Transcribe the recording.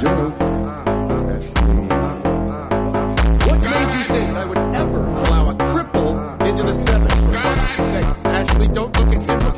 joke. What made you think I would ever allow a cripple into the 7 for fuck's sake? Ashley, don't look at him.